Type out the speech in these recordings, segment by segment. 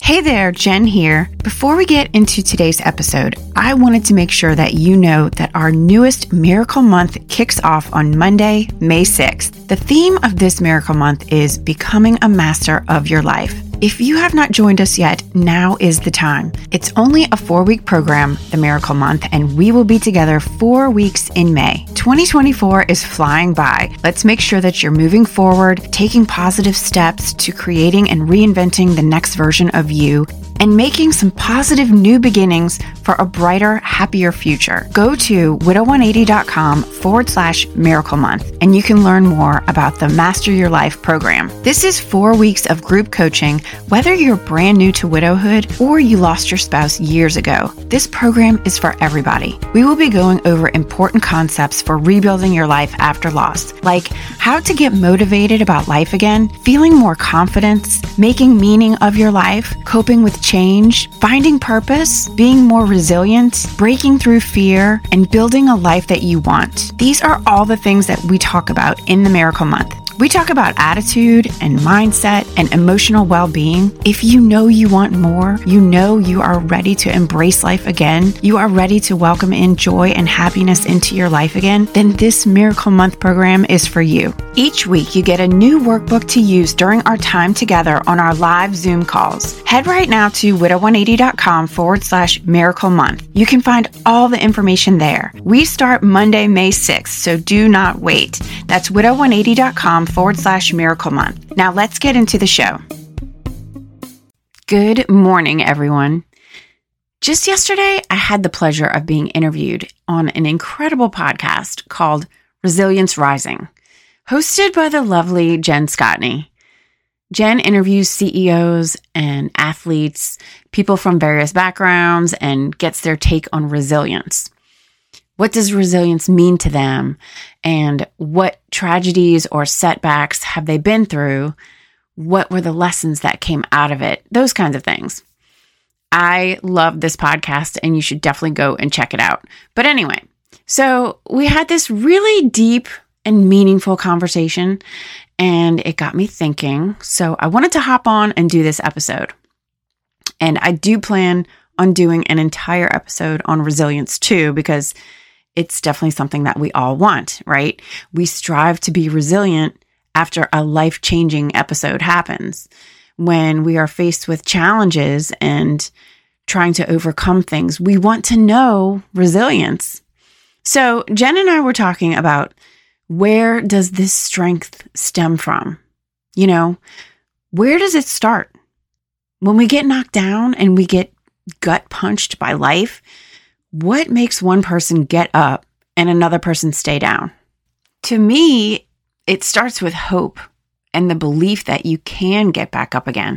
Hey there, Jen here. Before we get into today's episode, I wanted to make sure that you know that our newest Miracle Month kicks off on Monday, May 6th. The theme of this Miracle Month is Becoming a Master of Your Life. If you have not joined us yet, now is the time. It's only a 4-week program, the Miracle Month, and we will be together 4 weeks in May. 2024 is flying by. Let's make sure that you're moving forward, taking positive steps to creating and reinventing the next version of you, and making some positive new beginnings for a brighter, happier future. Go to widow180.com/Miracle Month, and you can learn more about the Master Your Life program. This is 4 weeks of group coaching, whether you're brand new to widowhood or you lost your spouse years ago. This program is for everybody. We will be going over important concepts for rebuilding your life after loss, like how to get motivated about life again, feeling more confidence, making meaning of your life, coping with change, finding purpose, being more resilient, breaking through fear, and building a life that you want. These are all the things that we talk about in the Miracle Month. We talk about attitude and mindset and emotional well-being. If you know you want more, you know you are ready to embrace life again, you are ready to welcome in joy and happiness into your life again, then this Miracle Month program is for you. Each week, you get a new workbook to use during our time together on our live Zoom calls. Head right now to widow180.com/Miracle Month. You can find all the information there. We start Monday, May 6th, so do not wait. That's widow180.com/Miracle Month. Now let's get into the show. Good morning, everyone. Just yesterday, I had the pleasure of being interviewed on an incredible podcast called Resilience Rising, hosted by the lovely Jen Scotney. Jen interviews CEOs and athletes, people from various backgrounds, and gets their take on resilience. What does resilience mean to them? And what tragedies or setbacks have they been through? What were the lessons that came out of it? Those kinds of things. I love this podcast, and you should definitely go and check it out. But anyway, so we had this really deep and meaningful conversation, and it got me thinking. So I wanted to hop on and do this episode. And I do plan on doing an entire episode on resilience too, because it's definitely something that we all want, right? We strive to be resilient after a life-changing episode happens, when we are faced with challenges and trying to overcome things. We want to know resilience. So Jen and I were talking about, where does this strength stem from? You know, where does it start? When we get knocked down and we get gut punched by life, what makes one person get up and another person stay down? To me, it starts with hope and the belief that you can get back up again.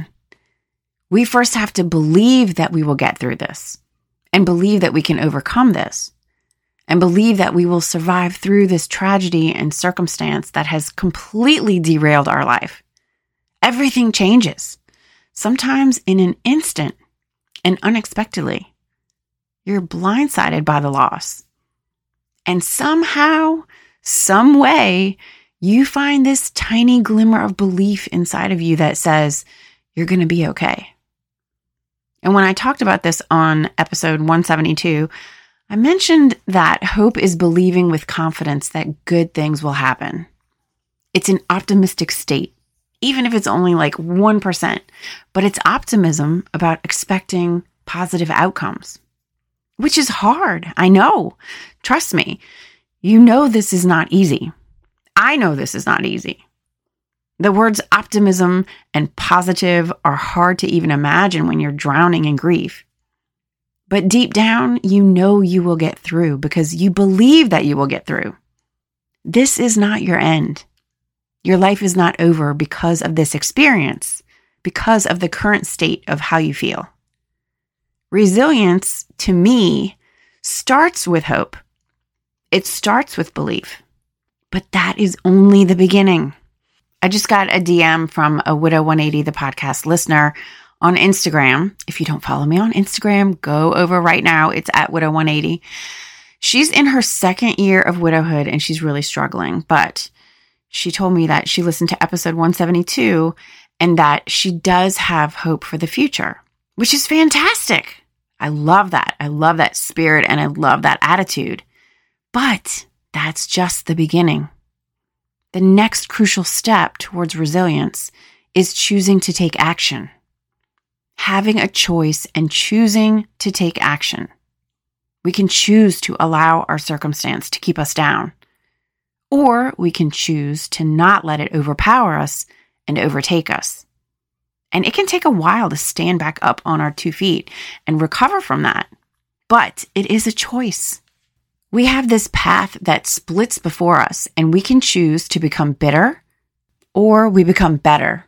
We first have to believe that we will get through this, and believe that we can overcome this, and believe that we will survive through this tragedy and circumstance that has completely derailed our life. Everything changes, sometimes in an instant and unexpectedly. You're blindsided by the loss. And somehow, some way, you find this tiny glimmer of belief inside of you that says, you're going to be okay. And when I talked about this on episode 172, I mentioned that hope is believing with confidence that good things will happen. It's an optimistic state, even if it's only like 1%, but it's optimism about expecting positive outcomes, which is hard. I know. Trust me. You know this is not easy. I know this is not easy. The words optimism and positive are hard to even imagine when you're drowning in grief. But deep down, you know you will get through because you believe that you will get through. This is not your end. Your life is not over because of this experience, because of the current state of how you feel. Resilience, to me, starts with hope. It starts with belief. But that is only the beginning. I just got a DM from a Widow 180, the podcast listener, on Instagram. If you don't follow me on Instagram, go over right now. It's at Widow 180. She's in her second year of widowhood and she's really struggling. But she told me that she listened to episode 172 and that she does have hope for the future. which is fantastic. I love that. I love that spirit and I love that attitude. But that's just the beginning. The next crucial step towards resilience is choosing to take action. Having a choice and choosing to take action. We can choose to allow our circumstance to keep us down, or we can choose to not let it overpower us and overtake us. And it can take a while to stand back up on our 2 feet and recover from that. But it is a choice. We have this path that splits before us, and we can choose to become bitter or we become better.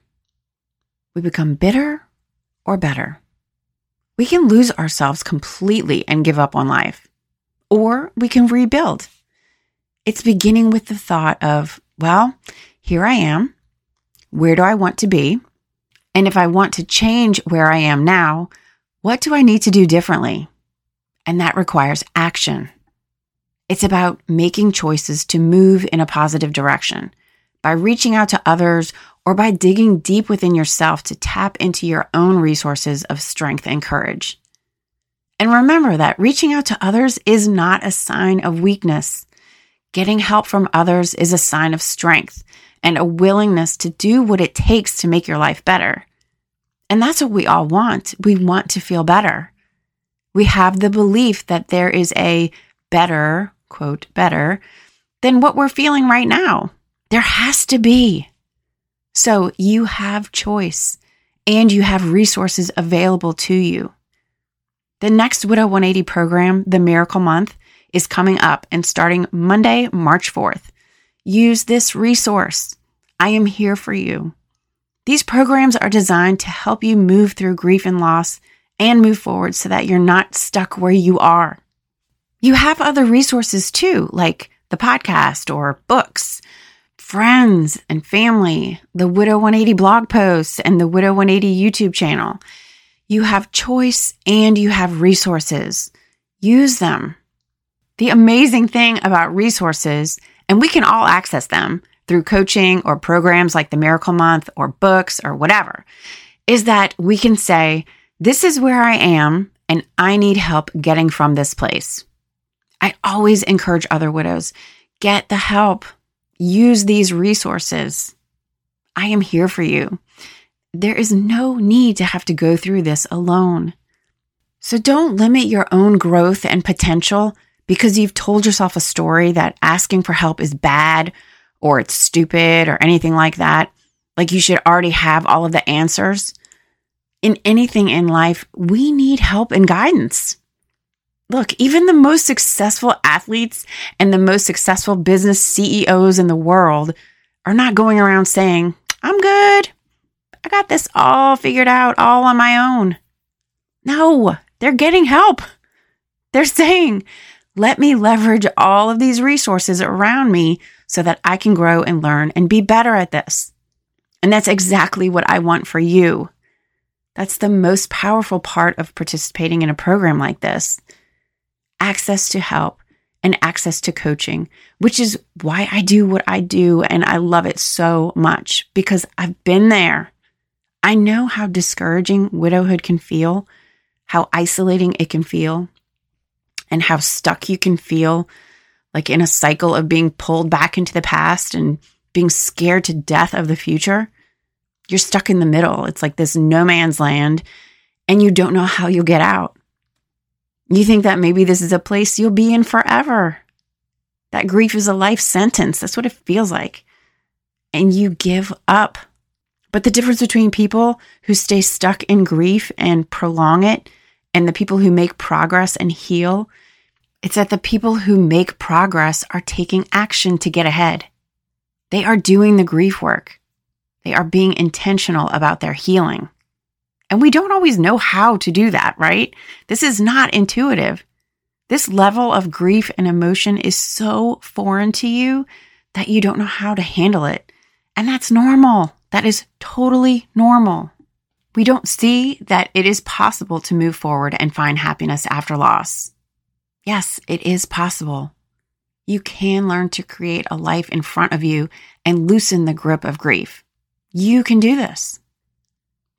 We become bitter or better. We can lose ourselves completely and give up on life, or we can rebuild. It's beginning with the thought of, well, here I am. Where do I want to be? And if I want to change where I am now, what do I need to do differently? And that requires action. It's about making choices to move in a positive direction by reaching out to others or by digging deep within yourself to tap into your own resources of strength and courage. And remember that reaching out to others is not a sign of weakness. Getting help from others is a sign of strength and a willingness to do what it takes to make your life better. And that's what we all want. We want to feel better. We have the belief that there is a better, quote, better, than what we're feeling right now. There has to be. So you have choice and you have resources available to you. The next Widow 180 program, the Miracle Month, is coming up and starting Monday, March 4th. Use this resource. I am here for you. These programs are designed to help you move through grief and loss and move forward so that you're not stuck where you are. You have other resources too, like the podcast or books, friends and family, the Widow 180 blog posts, and the Widow 180 YouTube channel. You have choice and you have resources. Use them. The amazing thing about resources, and we can all access them through coaching or programs like the Miracle Month or books or whatever, is that we can say, this is where I am and I need help getting from this place. I always encourage other widows, get the help. Use these resources. I am here for you. There is no need to have to go through this alone. So don't limit your own growth and potential because you've told yourself a story that asking for help is bad or it's stupid or anything like that. Like you should already have all of the answers. In anything in life, we need help and guidance. Look, even the most successful athletes and the most successful business CEOs in the world are not going around saying, I'm good. I got this all figured out all on my own. No, they're getting help. They're saying, let me leverage all of these resources around me so that I can grow and learn and be better at this. And that's exactly what I want for you. That's the most powerful part of participating in a program like this. Access to help and access to coaching, which is why I do what I do. And I love it so much because I've been there. I know how discouraging widowhood can feel, how isolating it can feel, and how stuck you can feel, like in a cycle of being pulled back into the past and being scared to death of the future. You're stuck in the middle. It's like this no man's land, and you don't know how you'll get out. You think that maybe this is a place you'll be in forever. That grief is a life sentence. That's what it feels like. And you give up. But the difference between people who stay stuck in grief and prolong it and the people who make progress and heal, it's that the people who make progress are taking action to get ahead. They are doing the grief work. They are being intentional about their healing. And we don't always know how to do that, right? This is not intuitive. This level of grief and emotion is so foreign to you that you don't know how to handle it. And that's normal. That is totally normal. We don't see that it is possible to move forward and find happiness after loss. Yes, it is possible. You can learn to create a life in front of you and loosen the grip of grief. You can do this.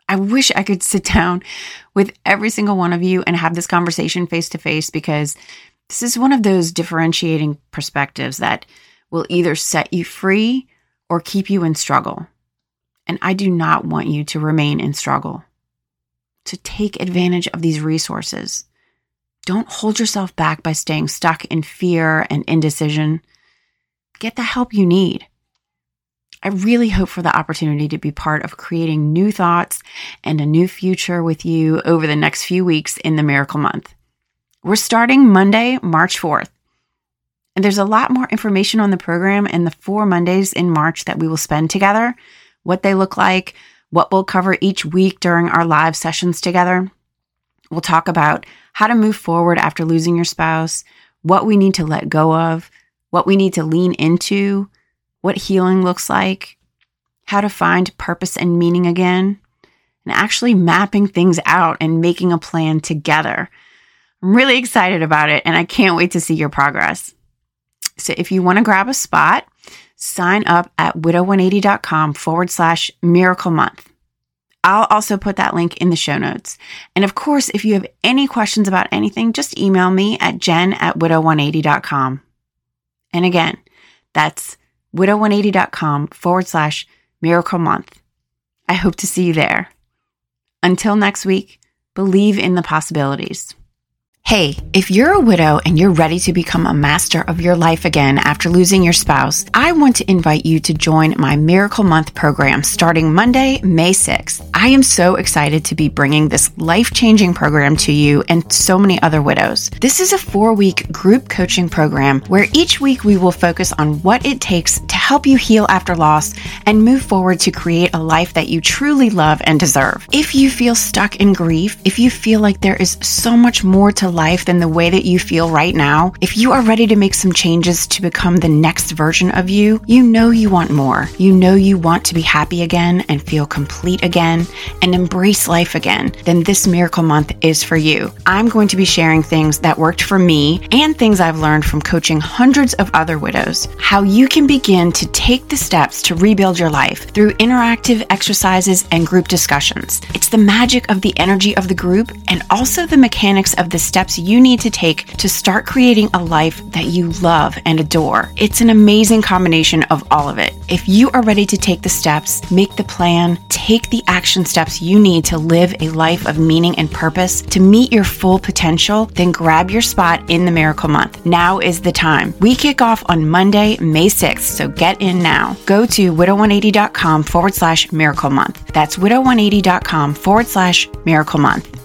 I wish I could sit down with every single one of you and have this conversation face to face, because this is one of those differentiating perspectives that will either set you free or keep you in struggle. And I do not want you to remain in struggle. To take advantage of these resources. Don't hold yourself back by staying stuck in fear and indecision. Get the help you need. I really hope for the opportunity to be part of creating new thoughts and a new future with you over the next few weeks in the Miracle Month. We're starting Monday, March 4th. And there's a lot more information on the program and the 4 Mondays in March that we will spend together, what they look like, what we'll cover each week during our live sessions together. We'll talk about how to move forward after losing your spouse, what we need to let go of, what we need to lean into, what healing looks like, how to find purpose and meaning again, and actually mapping things out and making a plan together. I'm really excited about it, and I can't wait to see your progress. So if you want to grab a spot, sign up at widow180.com/miracle month. I'll also put that link in the show notes. And of course, if you have any questions about anything, just email me at jen@widow180.com. And again, that's widow180.com/miracle month. I hope to see you there. Until next week, believe in the possibilities. Hey, if you're a widow and you're ready to become a master of your life again after losing your spouse, I want to invite you to join my Miracle Month program starting Monday, May 6th. I am so excited to be bringing this life-changing program to you and so many other widows. This is a 4-week group coaching program where each week we will focus on what it takes to help you heal after loss and move forward to create a life that you truly love and deserve. If you feel stuck in grief, if you feel like there is so much more to life than the way that you feel right now, if you are ready to make some changes to become the next version of you, you know you want more. You know you want to be happy again and feel complete again and embrace life again, then this Miracle Month is for you. I'm going to be sharing things that worked for me and things I've learned from coaching hundreds of other widows, how you can begin to take the steps to rebuild your life through interactive exercises and group discussions. It's the magic of the energy of the group and also the mechanics of the steps you need to take to start creating a life that you love and adore. It's an amazing combination of all of it. If you are ready to take the steps, make the plan, take the action steps you need to live a life of meaning and purpose to meet your full potential, then grab your spot in the Miracle Month. Now is the time. We kick off on Monday, May 6th, so get in now. Go to widow180.com/miracle month. That's widow180.com/miracle month.